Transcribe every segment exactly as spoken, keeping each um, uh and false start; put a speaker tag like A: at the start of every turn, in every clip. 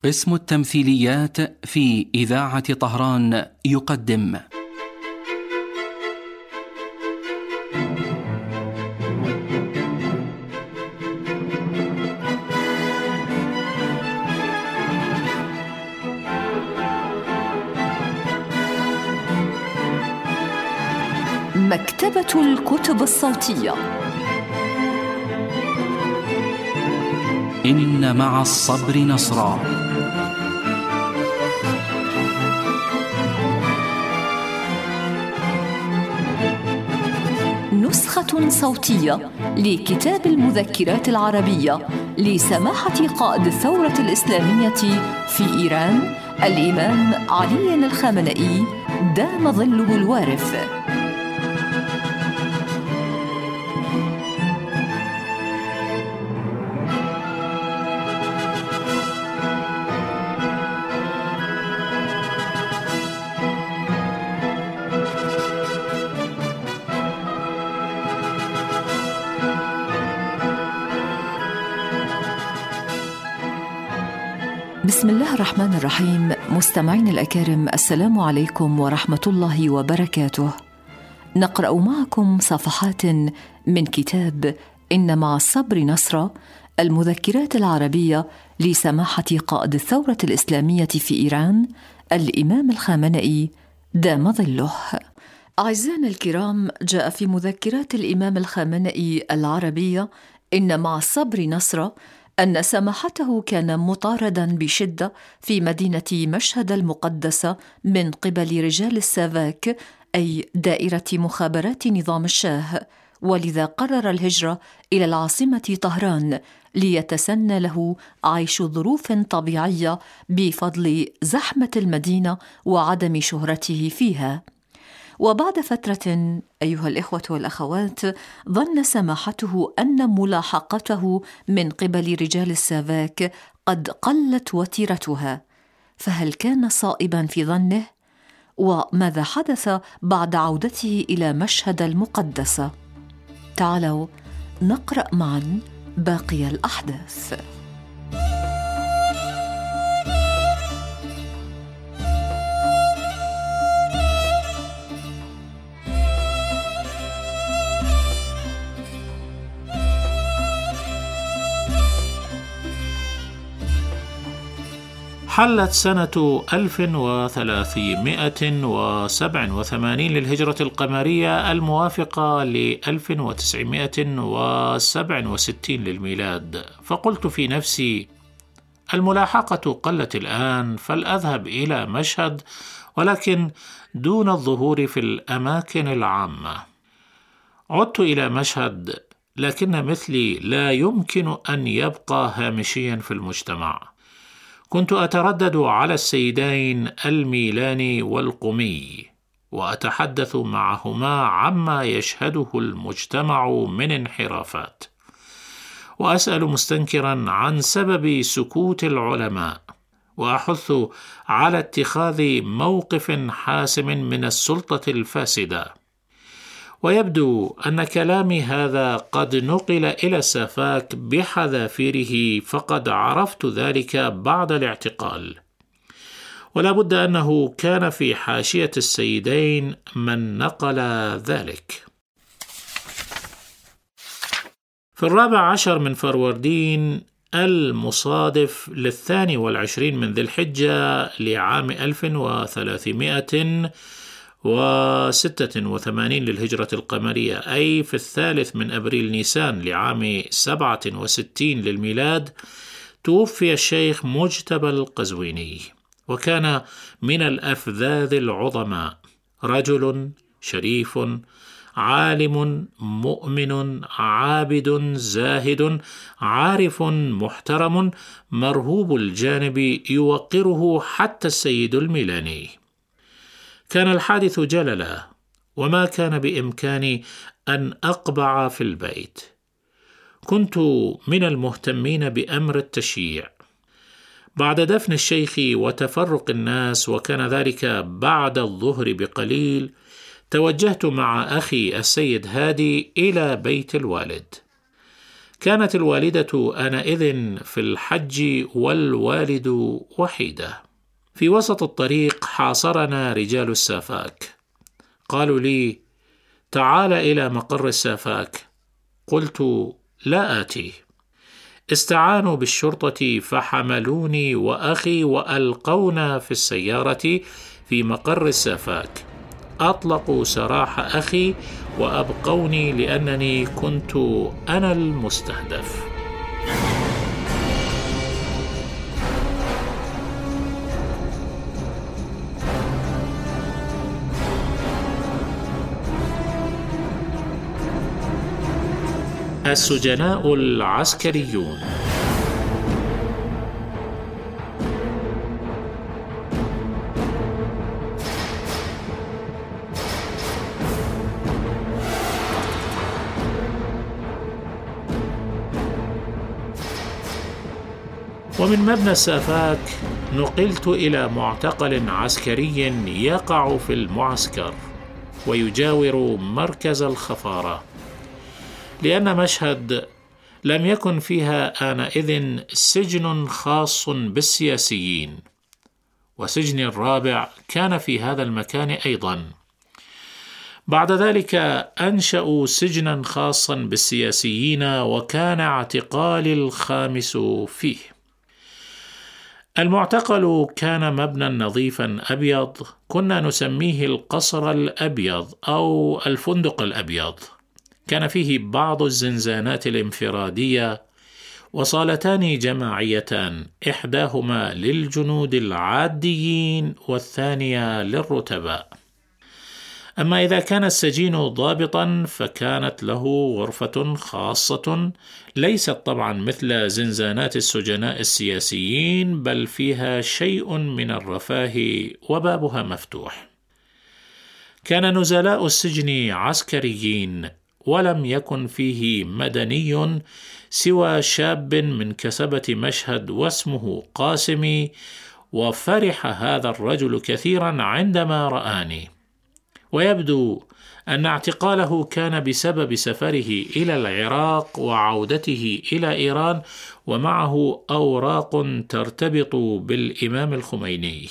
A: قسم التمثيليات في إذاعة طهران يقدم
B: مكتبة الكتب الصوتية.
A: إن مع الصبر نصرا.
B: نسخة صوتية لكتاب المذكرات العربية لسماحة قائد الثورة الإسلامية في إيران الإمام علي الخامنئي دام ظله الوارث. بسم الله الرحمن الرحيم. مستمعين الأكارم، السلام عليكم ورحمة الله وبركاته. نقرأ معكم صفحات من كتاب إن مع الصبر نصرا، المذكرات العربية لسماحة قائد الثورة الإسلامية في إيران الإمام الخامنئي دام ظله. أعزائنا الكرام، جاء في مذكرات الإمام الخامنئي العربية إن مع الصبر نصرا أن سماحته كان مطاردا بشدة في مدينة مشهد المقدسة من قبل رجال السافاك، أي دائرة مخابرات نظام الشاه، ولذا قرر الهجرة إلى العاصمة طهران ليتسنى له عيش ظروف طبيعية بفضل زحمة المدينة وعدم شهرته فيها. وبعد فترة أيها الإخوة والأخوات، ظن سماحته أن ملاحقته من قبل رجال السافاك قد قلت وتيرتها، فهل كان صائبا في ظنه؟ وماذا حدث بعد عودته إلى مشهد المقدسة؟ تعالوا نقرأ معا باقي الأحداث.
C: حلت سنة ألف وثلاثمائة وسبعة وثمانين للهجرة القمرية الموافقة ل ألف وتسعمائة وسبعة وستين للميلاد، فقلت في نفسي: الملاحقة قلت الآن، فلأذهب إلى مشهد، ولكن دون الظهور في الأماكن العامة. عدت إلى مشهد، لكن مثلي لا يمكن أن يبقى هامشيا في المجتمع. كنت أتردد على السيدين الميلاني والقمي، وأتحدث معهما عما يشهده المجتمع من انحرافات، وأسأل مستنكرا عن سبب سكوت العلماء، وأحث على اتخاذ موقف حاسم من السلطة الفاسدة. ويبدو أن كلامي هذا قد نقل إلى السافاك بحذافيره، فقد عرفت ذلك بعد الاعتقال، ولا بد أنه كان في حاشية السيدين من نقل ذلك. في الرابع عشر من فروردين المصادف للثاني والعشرين من ذي الحجة لعام ألف وثلاثمائة وستة وثمانين للهجرة القمرية، أي في الثالث من أبريل نيسان لعام سبعة وستين للميلاد، توفي الشيخ مجتبى القزويني، وكان من الأفذاذ العظماء، رجل شريف عالم مؤمن عابد زاهد عارف محترم مرهوب الجانب، يوقره حتى السيد الميلاني. كان الحادث جللا، وما كان بإمكاني أن أقبع في البيت. كنت من المهتمين بأمر التشييع. بعد دفن الشيخ وتفرق الناس، وكان ذلك بعد الظهر بقليل، توجهت مع أخي السيد هادي إلى بيت الوالد. كانت الوالدة آنئذ في الحج والوالد وحيدة. في وسط الطريق حاصرنا رجال السافاك، قالوا لي: تعال إلى مقر السافاك. قلت: لا آتي. استعانوا بالشرطة فحملوني وأخي وألقونا في السيارة في مقر السافاك. أطلقوا سراح أخي وأبقوني لأنني كنت أنا المستهدف. السجناء العسكريون. ومن مبنى السافاك نقلت إلى معتقل عسكري يقع في المعسكر ويجاور مركز الخفارة، لأن مشهد لم يكن فيها آنئذ سجن خاص بالسياسيين، وسجن الرابع كان في هذا المكان أيضا. بعد ذلك أنشأوا سجنا خاصا بالسياسيين، وكان اعتقالي الخامس فيه. المعتقل كان مبنى نظيفا أبيض، كنا نسميه القصر الأبيض أو الفندق الأبيض. كان فيه بعض الزنزانات الانفرادية وصالتان جماعيتان، إحداهما للجنود العاديين والثانية للرتباء. أما إذا كان السجين ضابطا فكانت له غرفة خاصة، ليست طبعا مثل زنزانات السجناء السياسيين، بل فيها شيء من الرفاه وبابها مفتوح. كان نزلاء السجن عسكريين، ولم يكن فيه مدني سوى شاب من كسبة مشهد واسمه قاسمي، وفرح هذا الرجل كثيرا عندما رآني. ويبدو أن اعتقاله كان بسبب سفره إلى العراق وعودته إلى إيران، ومعه أوراق ترتبط بالإمام الخميني.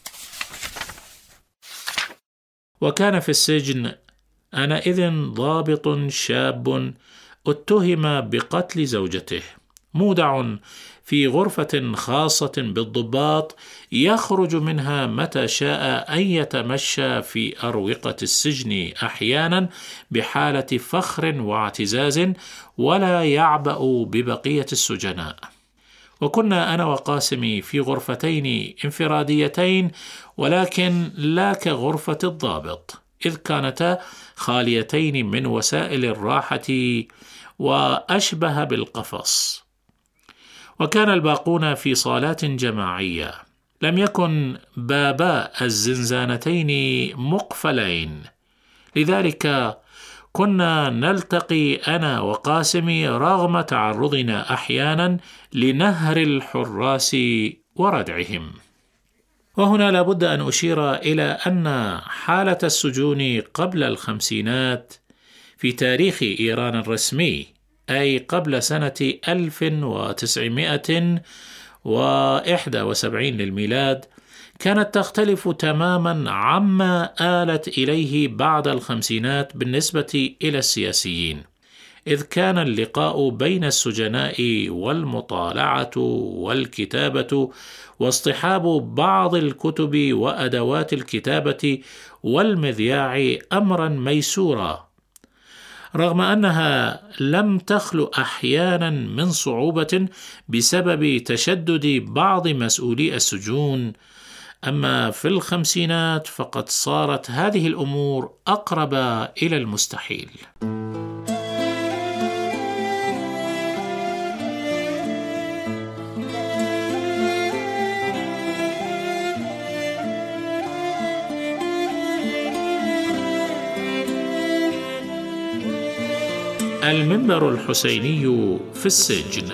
C: وكان في السجن آنئذ ضابط شاب اتهم بقتل زوجته، مودع في غرفة خاصة بالضباط يخرج منها متى شاء أن يتمشى في أروقة السجن، أحيانا بحالة فخر واعتزاز، ولا يعبأ ببقية السجناء. وكنا أنا وقاسمي في غرفتين انفراديتين، ولكن لا كغرفة الضابط، إذ كانتا خاليتين من وسائل الراحة وأشبه بالقفص. وكان الباقون في صالات جماعية، لم يكن بابا الزنزانتين مقفلين، لذلك كنا نلتقي أنا وقاسمي رغم تعرضنا أحيانا لنهر الحراس وردعهم. وهنا لابد أن أشير إلى أن حالة السجون قبل الخمسينات في تاريخ إيران الرسمي، أي قبل سنة ألف وتسعمائة وواحد وسبعين للميلاد، كانت تختلف تماما عما آلت إليه بعد الخمسينات بالنسبة إلى السياسيين، إذ كان اللقاء بين السجناء والمطالعة والكتابة واصطحاب بعض الكتب وأدوات الكتابة والمذياع أمرا ميسورا، رغم أنها لم تخلو أحيانا من صعوبة بسبب تشدد بعض مسؤولي السجون. أما في الخمسينات فقد صارت هذه الأمور أقرب إلى المستحيل. المنبر الحسيني في السجن.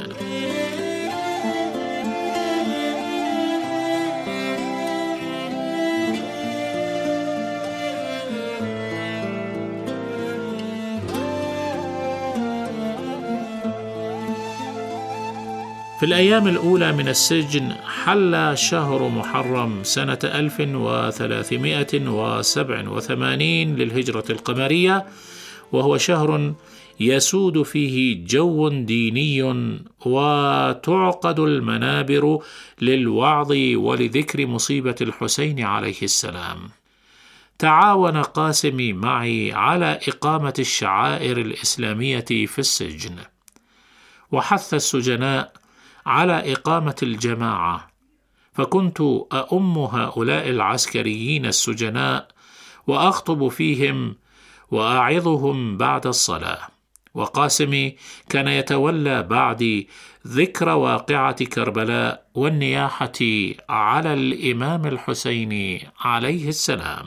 C: في الأيام الأولى من السجن حل شهر محرم سنة ألف وثلاثمائة وسبعة وثمانين للهجرة القمرية، وهو شهر يسود فيه جو ديني وتعقد المنابر للوعظ ولذكر مصيبة الحسين عليه السلام. تعاون قاسم معي على إقامة الشعائر الإسلامية في السجن، وحث السجناء على إقامة الجماعة، فكنت أؤم هؤلاء العسكريين السجناء وأخطب فيهم وأعظهم بعد الصلاة، وقاسم كان يتولى بعدي ذكر واقعة كربلاء والنياحة على الإمام الحسين عليه السلام.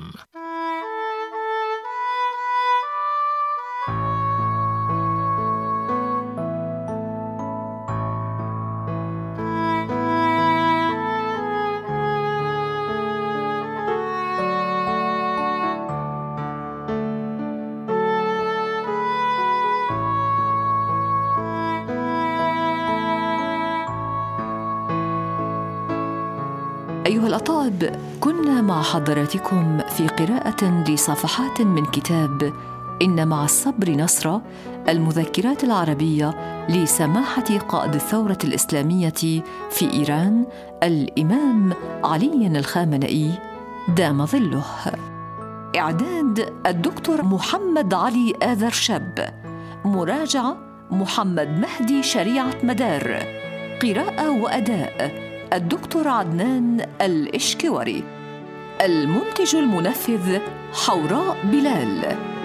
B: أيها الأطاب، كنا مع حضراتكم في قراءة لصفحات من كتاب إن مع الصبر نصرا، المذكرات العربية لسماحة قائد الثورة الإسلامية في إيران الإمام علي الخامنئي دام ظله. إعداد الدكتور محمد علي آذر شاب، مراجعة محمد مهدي شريعة مدار، قراءة وأداء الدكتور عدنان الإشكوري، المنتج المنفذ حوراء بلال.